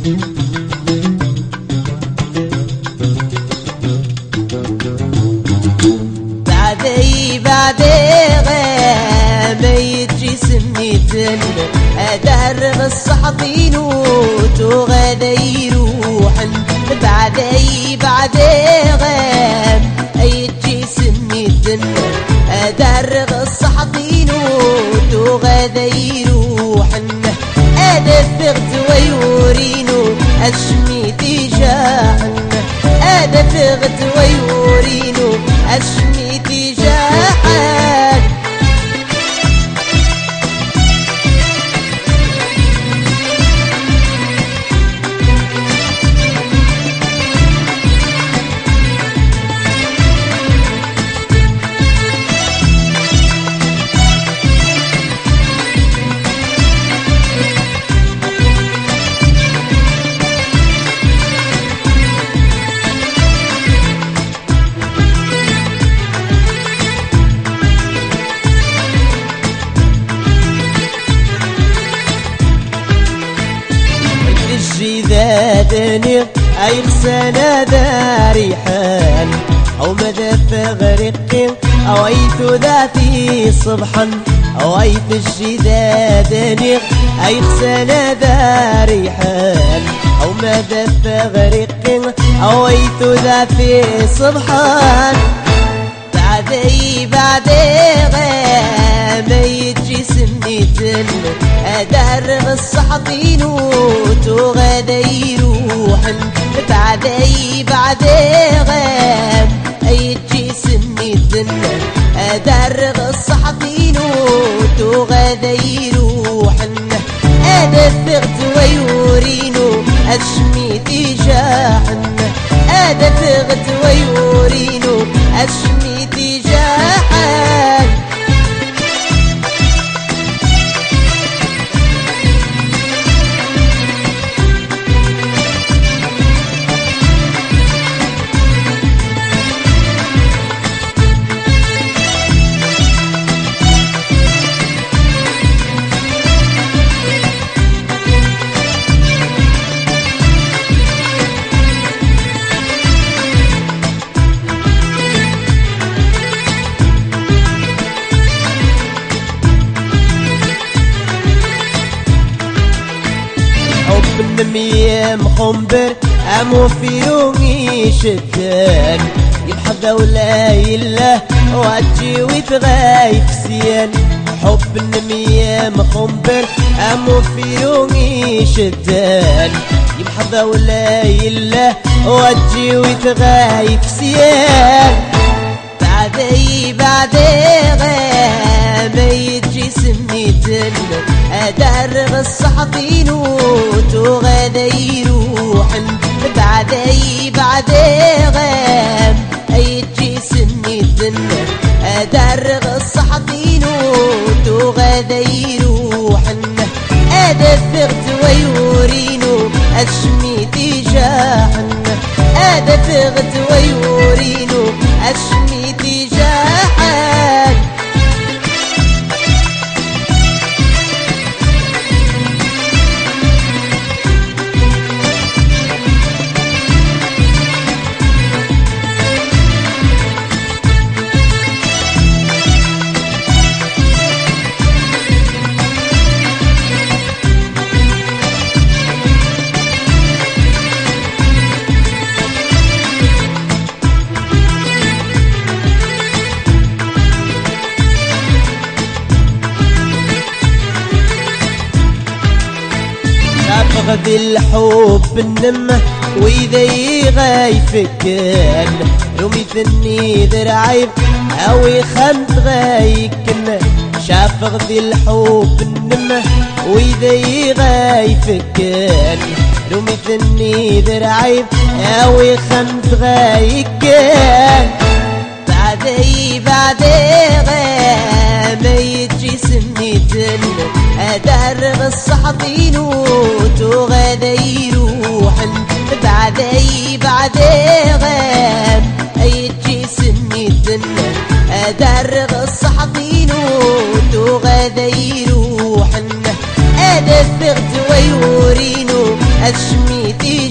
أدرب الصحطين وغدا يروحن بعدي غام يجي سني الدنيا. أدرب الصحطين وغدا يروحن أدفغت ويورينو أشميتي جاحن. أدفغت ويورينو أشميتي جاحن. زادني أي سنة داري حال أو مدى فغرق أو أيت ذاتي صبحا أو أيت الشدادني أي سنة داري حال أو مدى فغرق أو أيت ذاتي صبحا. بعدي غام يجي سني الدنيا. أدرب الصحطين وغدا يروحن بعدي غام يجي سني الدنيا. أدرب الصحطين وغدا يروحن أدفغت ويورينو أشميتي جاحن. أدفغت ويورينو أشميتي جاحن. مية مخنبر أمو في يومي شدان يبحث ولا يله وأجي ويتغايب سيان. حب النمية مخنبر أمو في يومي شدان يبحث ولا يله وأجي ويتغايب سيان. بعدي غام يجي سني الدنيا. أدرب الصحطين وغدا يروحن بعدي غام يجي سني الدنيا. أدرب الصحطين وغدا يروحن أدفغت ويورينو أشميتي جاحن. أدفغت ويورينو أشميتي جاحن. فقد الحب النمة وإذا يغايفكن رمي ثني ذرعيب أو يخنت غايكن. شاف غذي الحب النمة وإذا يغايفكن رمي ثني ذرعيب أو يخنت غايكن. بعدي غام يجي سني الدنيا. أدرب الصحطين وغدا يروحن بعدي غام يجي سني الدنيا. أدرب الصحطين وغدا يروحن أدفغت ويورينو أشميتي